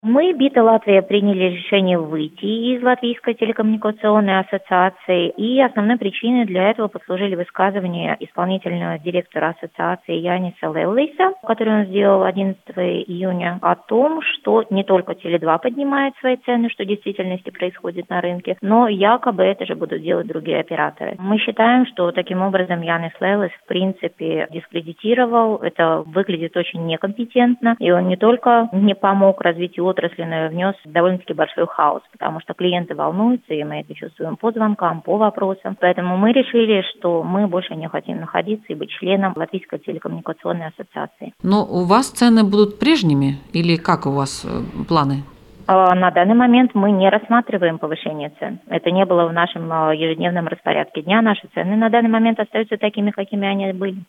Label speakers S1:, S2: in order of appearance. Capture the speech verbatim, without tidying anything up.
S1: Мы, БИТа Латвия, приняли решение выйти из Латвийской телекоммуникационной ассоциации, и основной причиной для этого послужили высказывания исполнительного директора ассоциации Яниса Леллиса, который он сделал одиннадцатого июня, о том, что не только Теле два поднимает свои цены, что в действительности происходит на рынке, но якобы это же будут делать другие операторы. Мы считаем, что таким образом Янис Леллис в принципе дискредитировал, это выглядит очень некомпетентно, и он не только не помог развитию отрасли, но и внес довольно-таки большой хаос, потому что клиенты волнуются, и мы это чувствуем по звонкам, по вопросам. Поэтому мы решили, что мы больше не хотим находиться и быть членом Латвийской телекоммуникационной ассоциации.
S2: Но у вас цены будут прежними или как у вас планы?
S1: На данный момент мы не рассматриваем повышение цен. Это не было в нашем ежедневном распорядке дня. Наши цены на данный момент остаются такими, какими они были.